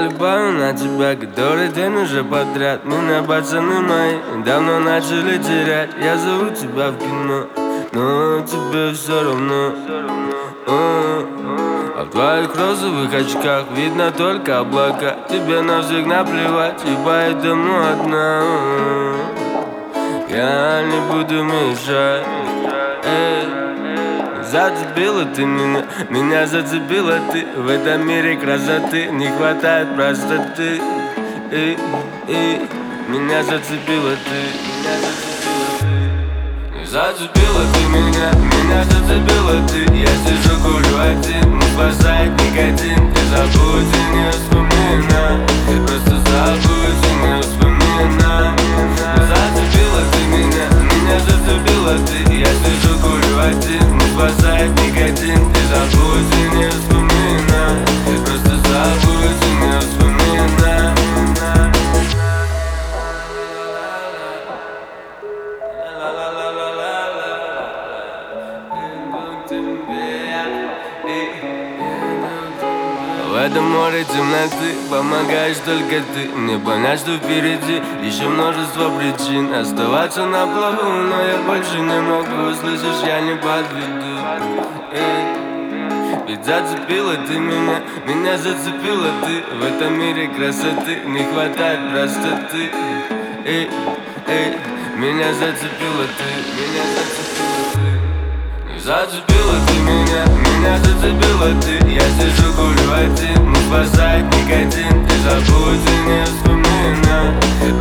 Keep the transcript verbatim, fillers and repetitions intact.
залипаю на тебя, который день уже подряд. Меня пацаны мои давно начали терять. Я зову тебя в кино, но тебе все равно. А в твоих розовых очках видно только облака. Тебе на всех наплевать, и поэтому одна. Я не буду мешать. Эй. Зацепила ты меня, меня зацепила ты. В этом мире красоты не хватает простоты. И, и, меня зацепила ты, меня зацепила ты. Зацепила ты меня, меня зацепила ты. Я сижу, курю один, не спасает никотин. Ты забудь и не вспоминай, просто забудь и не вспоминай. Зацепила ты меня, меня зацепила ты. Я сижу, курю один, не спасает никотин. Ты забудь и не вспоминай, просто забудь и не вспоминай. В этом море темноты помогаешь только ты. Мне понять, что впереди еще множество причин оставаться на плаву, но я больше не могу. Слышишь, я не подведу. Эй. Ведь зацепила ты меня, меня зацепила ты. В этом мире красоты не хватает простоты. Эй, эй, меня зацепила ты, меня зацепила ты. Зацепила ты меня, меня зацепила ты. Я сижу, курю один, не спасает никотин. Ты забудь и не вспоминай,